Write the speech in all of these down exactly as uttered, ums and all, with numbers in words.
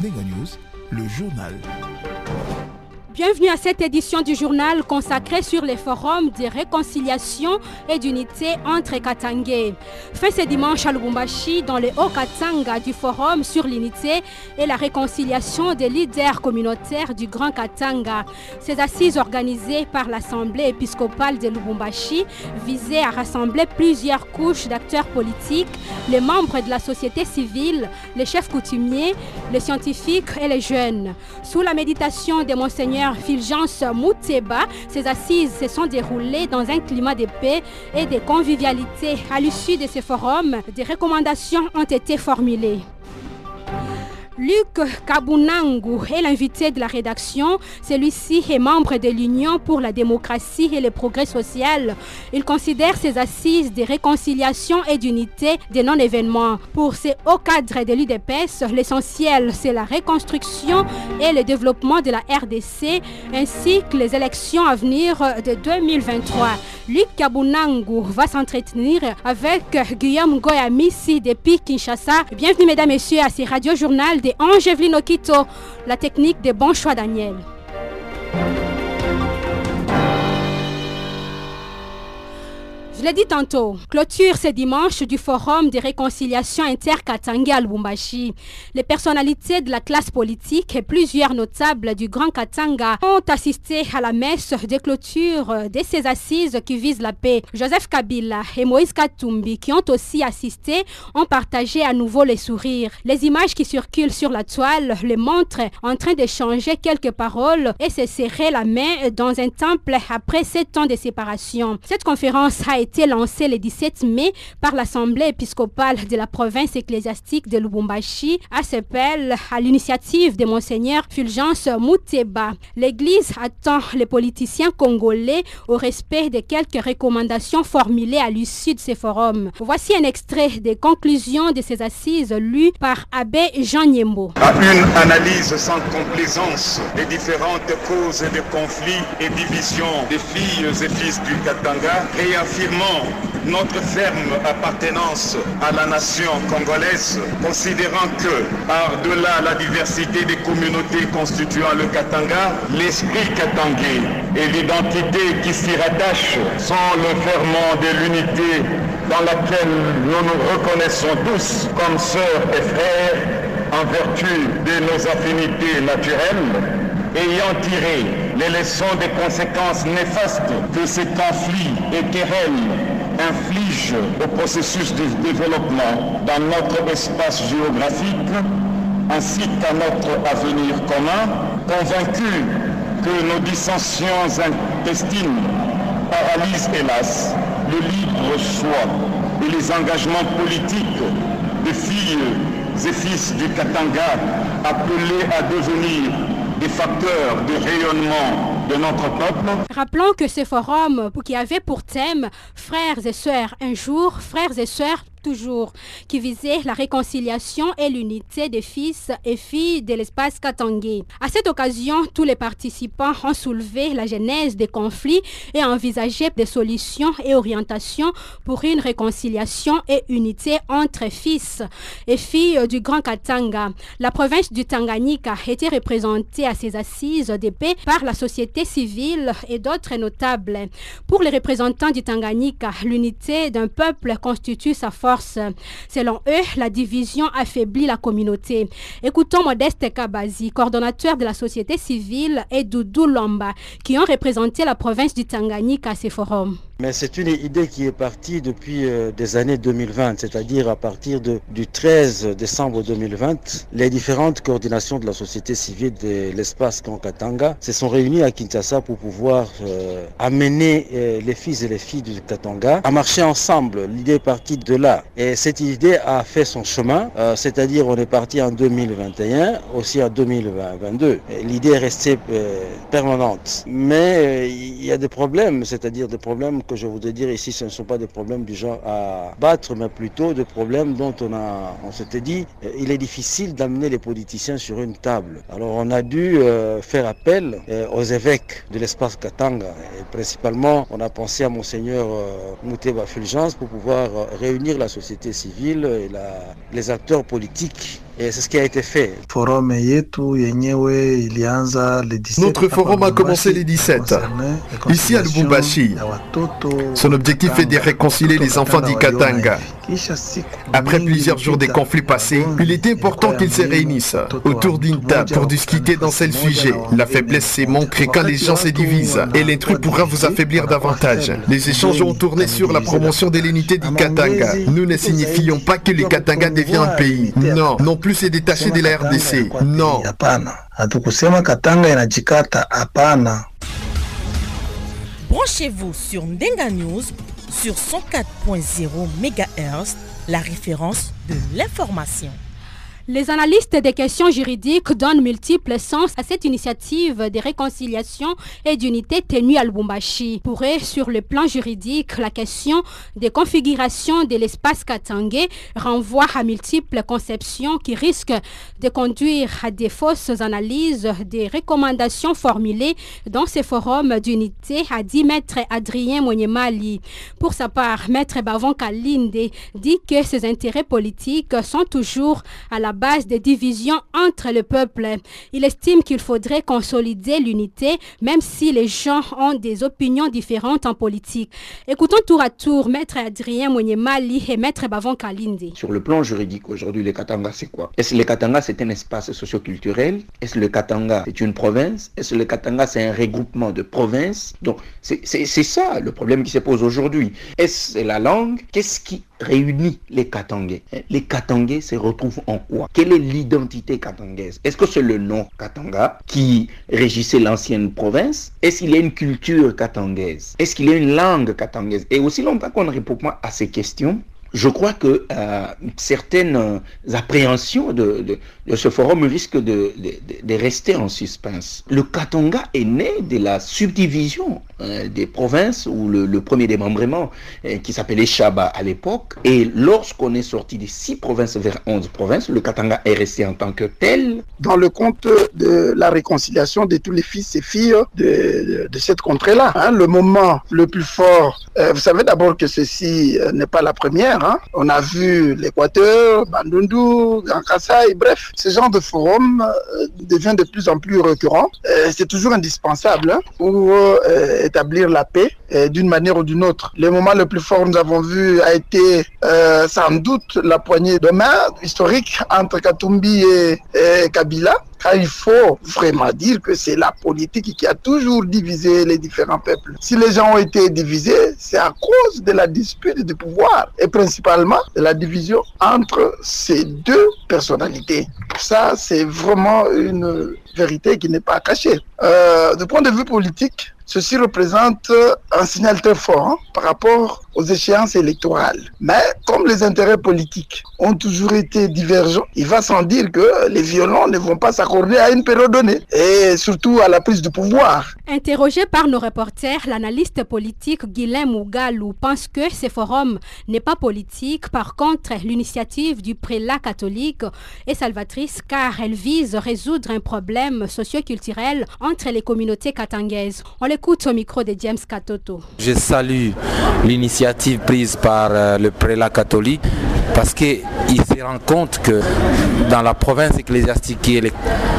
Nega News, le journal. Bienvenue à cette édition du journal consacrée sur les forums de réconciliation et d'unité entre Katangais. Fait ce dimanche à Lubumbashi dans le Haut-Katanga du forum sur l'unité et la réconciliation des leaders communautaires du Grand Katanga. Ces assises organisées par l'Assemblée épiscopale de Lubumbashi visaient à rassembler plusieurs couches d'acteurs politiques, les membres de la société civile, les chefs coutumiers, les scientifiques et les jeunes. Sous la méditation de Monseigneur Fulgence Muteba, ces assises se sont déroulées dans un climat de paix et de convivialité. À l'issue de ces forums, des recommandations ont été formulées. Luc Kabunangu est l'invité de la rédaction. Celui-ci est membre de l'Union pour la démocratie et le progrès social. Il considère ces assises de réconciliation et d'unité des non-événements. Pour ces hauts cadres de l'U D P S, l'essentiel, c'est la reconstruction et le développement de la R D C, ainsi que les élections à venir de deux mille vingt-trois. Luc Kabunangu va s'entretenir avec Guillaume Goyamissi depuis Kinshasa. Bienvenue mesdames et messieurs à ces Radio Journal de Ange Evelyne Okito, la technique de Bon Choix Daniel. Je l'ai dit tantôt, clôture ce dimanche du forum de réconciliation inter-Katanga à Lubumbashi. Les personnalités de la classe politique et plusieurs notables du Grand Katanga ont assisté à la messe de clôture de ces assises qui visent la paix. Joseph Kabila et Moïse Katumbi, qui ont aussi assisté, ont partagé à nouveau les sourires. Les images qui circulent sur la toile les montrent en train d'échanger quelques paroles et se serrer la main dans un temple après sept ans de séparation. Cette conférence a été lancé le dix-sept mai par l'Assemblée épiscopale de la province ecclésiastique de Lubumbashi à Sepel à l'initiative de Monseigneur Fulgence Muteba. L'Église attend les politiciens congolais au respect de quelques recommandations formulées à l'issue de ces forums. Voici un extrait des conclusions de ces assises lues par Abbé Jean Niembo. À une analyse sans complaisance des différentes causes de conflits et divisions des filles et fils du Katanga, réaffirmant notre ferme appartenance à la nation congolaise, considérant que, par-delà la diversité des communautés constituant le Katanga, l'esprit katangais et l'identité qui s'y rattachent sont le ferment de l'unité dans laquelle nous nous reconnaissons tous comme sœurs et frères en vertu de nos affinités naturelles, ayant tiré les leçons des conséquences néfastes que ces conflits et querelles infligent au processus de développement dans notre espace géographique ainsi qu'à notre avenir commun, convaincus que nos dissensions intestines paralysent hélas le libre choix et les engagements politiques des filles et fils du Katanga appelés à devenir des facteurs de rayonnement de notre peuple. Rappelons que ce forum qui avait pour thème Frères et sœurs un jour, frères et sœurs toujours, qui visait la réconciliation et l'unité des fils et filles de l'espace katangais. À cette occasion, tous les participants ont soulevé la genèse des conflits et envisagé des solutions et orientations pour une réconciliation et unité entre fils et filles du Grand Katanga. La province du Tanganyika était représentée à ces assises de paix par la société civile et d'autres notables. Pour les représentants du Tanganyika, l'unité d'un peuple constitue sa force. Selon eux, la division affaiblit la communauté. Écoutons Modeste Kabazi, coordonnateur de la société civile, et Doudou Lomba, qui ont représenté la province du Tanganyika à ces forums. Mais c'est une idée qui est partie depuis euh, des années deux mille vingt, c'est-à-dire à partir de, du treize décembre deux mille vingt, les différentes coordinations de la société civile de l'espace Katanga se sont réunies à Kinshasa pour pouvoir euh, amener euh, les fils et les filles du Katanga à marcher ensemble. L'idée est partie de là. Et cette idée a fait son chemin, euh, c'est-à-dire on est parti en deux mille vingt et un, aussi en deux mille vingt-deux. L'idée est restée euh, permanente. Mais euh, il y a des problèmes, c'est-à-dire des problèmes que je voudrais dire ici, ce ne sont pas des problèmes du genre à battre, mais plutôt des problèmes dont on a, on s'était dit, euh, il est difficile d'amener les politiciens sur une table. Alors on a dû euh, faire appel euh, aux évêques de l'espace Katanga. Et principalement, on a pensé à Monseigneur euh, Muteba Fulgence pour pouvoir euh, réunir la société civile et la, les acteurs politiques Et c'est ce qui a été fait. Notre forum a commencé les dix-sept, ici à Lubumbashi. Son objectif est de réconcilier les enfants d'Ikatanga. Après plusieurs jours de conflits passés, il était important qu'ils se réunissent autour d'une table pour discuter d'un seul sujet. La faiblesse se montre quand les gens se divisent et l'intrus pourra vous affaiblir davantage. Les échanges ont tourné sur la promotion de l'unité d'Ikatanga. Nous ne signifions pas que l'Ikatanga devient un pays. Non, non plus se détacher de la R D C. Non. Branchez-vous sur Ndenga News sur cent quatre point zéro mégahertz, la référence de l'information. Les analystes des questions juridiques donnent multiples sens à cette initiative de réconciliation et d'unité tenue à Lubumbashi. Pour eux, sur le plan juridique, la question des configurations de l'espace katangais renvoie à multiples conceptions qui risquent de conduire à des fausses analyses des recommandations formulées dans ces forums d'unité, a dit Maître Adrien Monyemali. Pour sa part, Maître Bavon Kalinde dit que ces intérêts politiques sont toujours à la base des divisions entre le peuple. Il estime qu'il faudrait consolider l'unité, même si les gens ont des opinions différentes en politique. Écoutons tour à tour Maître Adrien Monyemali et Maître Bavon Kalinde. Sur le plan juridique, aujourd'hui, le Katanga, c'est quoi? Est-ce que le Katanga, c'est un espace socio-culturel? Est-ce que le Katanga, c'est une province? Est-ce que le Katanga, c'est un regroupement de provinces? Donc, c'est ça le problème qui se pose aujourd'hui. Est-ce la langue? Qu'est-ce qui réunit les Katangais? Les Katangais se retrouvent en quoi? Quelle est l'identité katangaise? Est-ce que c'est le nom Katanga qui régissait l'ancienne province? Est-ce qu'il y a une culture katangaise? Est-ce qu'il y a une langue katangaise? Et aussi longtemps qu'on ne répond pas à ces questions, je crois que euh, certaines euh, appréhensions de, de, de ce forum risquent de, de, de rester en suspens. Le Katanga est né de la subdivision euh, des provinces, ou le, le premier démembrement euh, qui s'appelait Chaba à l'époque. Et lorsqu'on est sorti de six provinces vers onze provinces, le Katanga est resté en tant que tel. Dans le compte de la réconciliation de tous les fils et filles de, de, de cette contrée-là, hein, le moment le plus fort, euh, vous savez d'abord que ceci euh, n'est pas la première. Hein. On a vu l'Équateur, Bandundu, Grand Kassai, bref, ce genre de forum euh, devient de plus en plus récurrent. Euh, c'est toujours indispensable hein, pour euh, établir la paix euh, d'une manière ou d'une autre. Le moment le plus fort, nous avons vu, a été euh, sans doute la poignée de main historique entre Katumbi et, et Kabila. Il faut vraiment dire que c'est la politique qui a toujours divisé les différents peuples. Si les gens ont été divisés, c'est à cause de la dispute du pouvoir et principalement de la division entre ces deux personnalités. Ça, c'est vraiment une vérité qui n'est pas cachée. Euh, du point de vue politique, ceci représente un signal très fort hein, par rapport aux échéances électorales. Mais comme les intérêts politiques ont toujours été divergents, il va sans dire que les violents ne vont pas s'accorder à une période donnée, et surtout à la prise de pouvoir. Interrogé par nos reporters, l'analyste politique Guilain Mougalou pense que ce forum n'est pas politique. Par contre, l'initiative du prélat catholique est salvatrice car elle vise à résoudre un problème socio-culturel entre les communautés katangaises. On l'écoute au micro de James Katoto. Je salue l'initiative prise par euh, le prélat catholique parce qu'il se rend compte que dans la province ecclésiastique qui est les,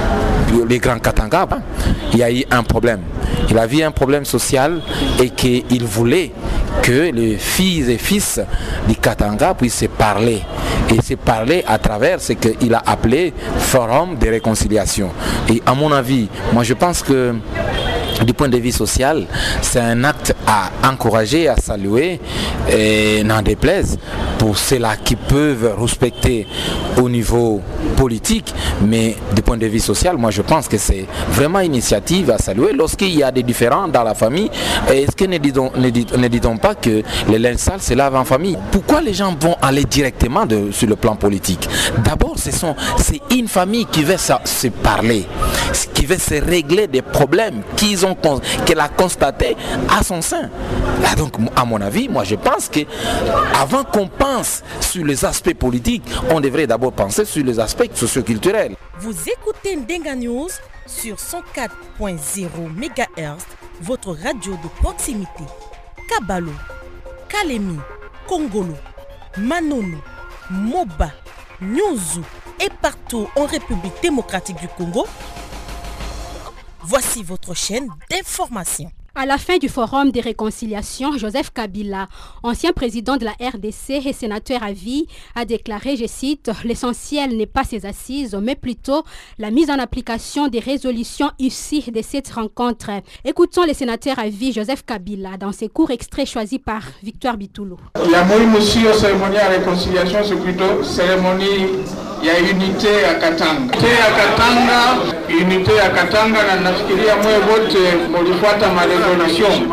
les grands Katanga, il y a eu un problème. Il a vu un problème social et qu'il voulait que les filles et fils du Katanga puissent se parler. Et se parler à travers ce qu'il a appelé forum de réconciliation. Et à mon avis, moi je pense que du point de vue social, c'est un acte à encourager, à saluer et n'en déplaise pour ceux-là qui peuvent respecter au niveau politique, mais du point de vue social, moi je pense que c'est vraiment une initiative à saluer. Lorsqu'il y a des différends dans la famille, est-ce que ne disons, ne, dis, ne disons pas que les linge sales se lavent en famille? Pourquoi les gens vont aller directement de, sur le plan politique? D'abord, c'est une famille qui veut se, se parler, qui veut se régler des problèmes qu'ils ont qu'elle a constaté à son sein. Là, donc, à mon avis, moi je pense que avant qu'on pense sur les aspects politiques, on devrait d'abord penser sur les aspects socioculturels. Vous écoutez Ndenga News sur cent quatre point zéro mégahertz, votre radio de proximité. Kabalo, Kalemi, Kongolo, Manono, Moba, Nyuzu, et partout en République démocratique du Congo. Voici votre chaîne d'information. À la fin du forum des réconciliations, Joseph Kabila, ancien président de la R D C et sénateur à vie, a déclaré, je cite, « L'essentiel n'est pas ces assises, mais plutôt la mise en application des résolutions issues de cette rencontre. » Écoutons le sénateur à vie Joseph Kabila dans ses courts extraits choisis par Victoire Bitoulou. La Moïmoussio cérémonie à réconciliation, c'est plutôt cérémonie. Il y a unité à Katanga. Unité à Katanga, unité à Katanga na nafikiria mwe wote mlifuata marezolution.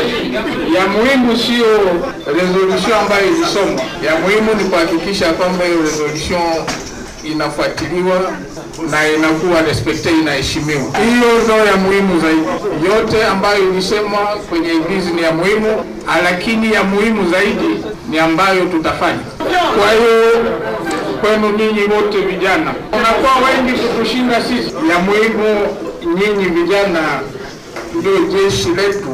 Ya muhimu sio resolution ambayo ilisomwa. Ya muhimu ni kuhakikisha kwamba hiyo resolution inafuatiliwa na inakuwa respected, inaheshimiwa. Hiyo ndio ya muhimu zaidi. Yote ambayo ilisemwa kwenye ingizi ni ya muhimu, lakini ya muhimu zaidi ni ambayo tutafanya. Kwa hiyo kwenu ninyi wote vijana, unakuwa wengi kutushinda sisi. Ya muhimu nyinyi vijana ndio jeshi letu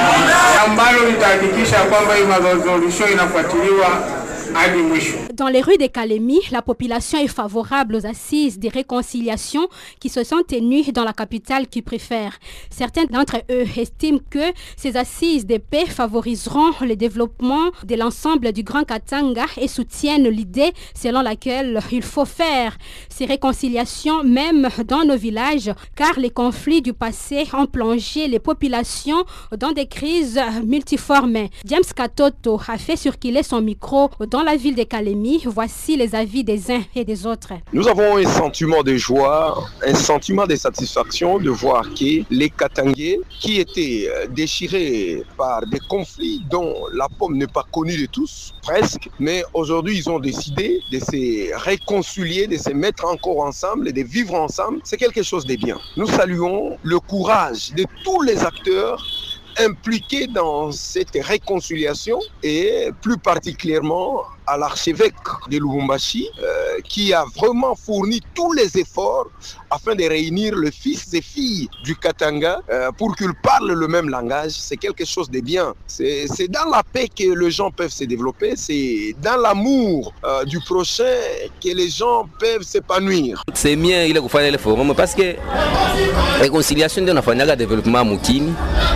ambalo litahakikisha kwamba hii resolution inafuatiliwa hadi mwisho. Dans les rues de Kalemi, la population est favorable aux assises des réconciliations qui se sont tenues dans la capitale qui préfère. Certains d'entre eux estiment que ces assises de paix favoriseront le développement de l'ensemble du Grand Katanga et soutiennent l'idée selon laquelle il faut faire ces réconciliations même dans nos villages, car les conflits du passé ont plongé les populations dans des crises multiformes. James Katoto a fait circuler son micro dans la ville de Kalemi. Voici les avis des uns et des autres. Nous avons un sentiment de joie, un sentiment de satisfaction de voir que les Katangais qui étaient déchirés par des conflits dont la pomme n'est pas connue de tous, presque, mais aujourd'hui ils ont décidé de se réconcilier, de se mettre encore ensemble et de vivre ensemble. C'est quelque chose de bien. Nous saluons le courage de tous les acteurs impliqués dans cette réconciliation et plus particulièrement à l'archevêque de Lubumbashi euh, qui a vraiment fourni tous les efforts afin de réunir les fils et filles du Katanga euh, pour qu'ils parlent le même langage. C'est quelque chose de bien. C'est dans la paix que les gens peuvent se développer, c'est dans l'amour euh, du prochain que les gens peuvent s'épanouir. C'est bien il faut faire le forum parce que la réconciliation de notre développement moukini.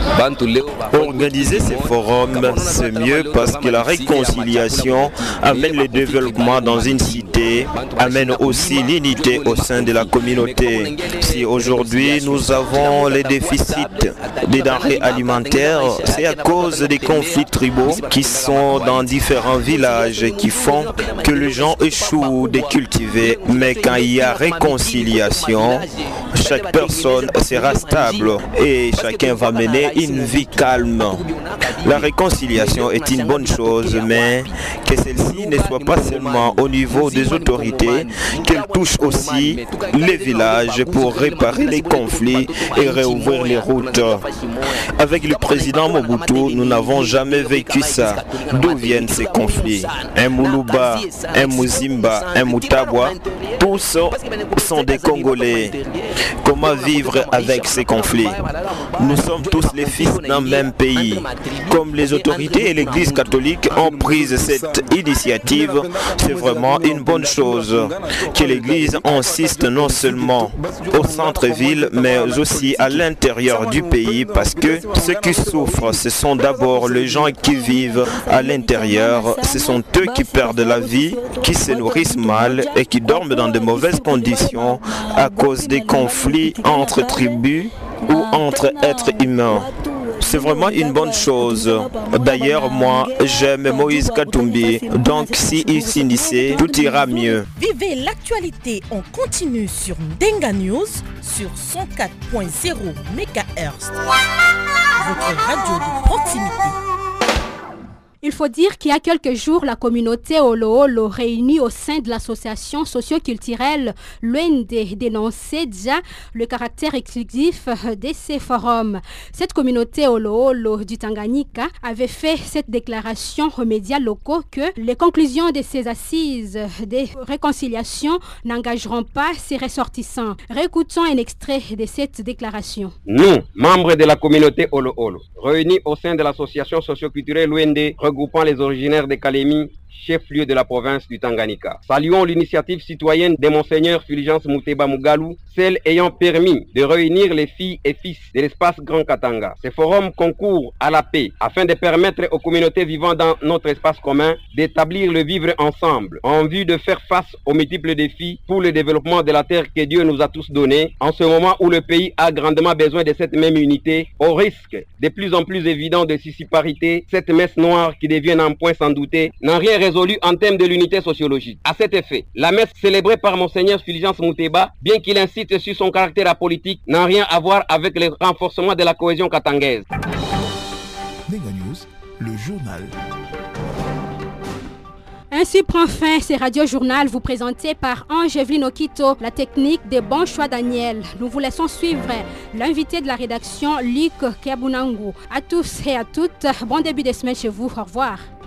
Organiser ces forums, c'est mieux parce que la réconciliation amène le développement dans une cité, amène aussi l'unité au sein de la communauté. Si aujourd'hui nous avons les déficits des denrées alimentaires, c'est à cause des conflits tribaux qui sont dans différents villages qui font que les gens échouent de cultiver. Mais quand il y a réconciliation, chaque personne sera stable et chacun va mener une vie calme. La réconciliation est une bonne chose, mais que celle-ci ne soit pas seulement au niveau des autorités, qu'elle touche aussi les villages pour réparer les conflits et réouvrir les routes. Avec le président Mobutu, nous n'avons jamais vécu ça. D'où viennent ces conflits? Un Moulouba, un Mouzimba, un Moutabwa, tous sont des Congolais. Comment vivre avec ces conflits? Nous sommes tous les fils d'un même pays. Comme les autorités et l'Église catholique ont pris cette initiative, c'est vraiment une bonne chose que l'Église insiste non seulement au centre-ville, mais aussi à l'intérieur du pays, parce que ceux qui souffrent, ce sont d'abord les gens qui vivent à l'intérieur, ce sont eux qui perdent la vie, qui se nourrissent mal et qui dorment dans de mauvaises conditions à cause des conflits entre tribus ou entre êtres humains. C'est vraiment une bonne chose. D'ailleurs, moi, j'aime Moïse Katumbi. Donc, si il s'initiait, tout ira mieux. Vivez l'actualité en continu sur Ndenga News sur cent quatre point zéro mégahertz. Votre radio de proximité. Il faut dire qu'il y a quelques jours, la communauté Olo Olo réunie au sein de l'association socio-culturelle Luende dénonçait déjà le caractère exclusif de ces forums. Cette communauté Olo Olo du Tanganyika avait fait cette déclaration aux médias locaux que les conclusions de ces assises de réconciliation n'engageront pas ces ressortissants. Réécoutons un extrait de cette déclaration. Nous, membres de la communauté Olo Olo, réunis au sein de l'association socio-culturelle Luende, regroupant les originaires de Kalemi, chef-lieu de la province du Tanganyika. Saluons l'initiative citoyenne de Monseigneur Fulgence Muteba Mugalu, celle ayant permis de réunir les filles et fils de l'espace Grand Katanga. Ce forum concourt à la paix afin de permettre aux communautés vivant dans notre espace commun d'établir le vivre ensemble en vue de faire face aux multiples défis pour le développement de la terre que Dieu nous a tous donnée en ce moment où le pays a grandement besoin de cette même unité au risque de plus en plus évident de sissiparité. Cette messe noire qui devient un point sans douter n'a rien résolu en termes de l'unité sociologique. À cet effet, la messe célébrée par Monseigneur Fulgence Muteba, bien qu'il insiste sur son caractère apolitique, n'a rien à voir avec le renforcement de la cohésion katangaise. Denga News, le journal. Ainsi prend fin ce radio-journal vous présenté par Ange-Evelyne Okito, la technique des bons choix Daniel. Nous vous laissons suivre l'invité de la rédaction, Luc Kiabunangu. À tous et à toutes, bon début de semaine chez vous. Au revoir.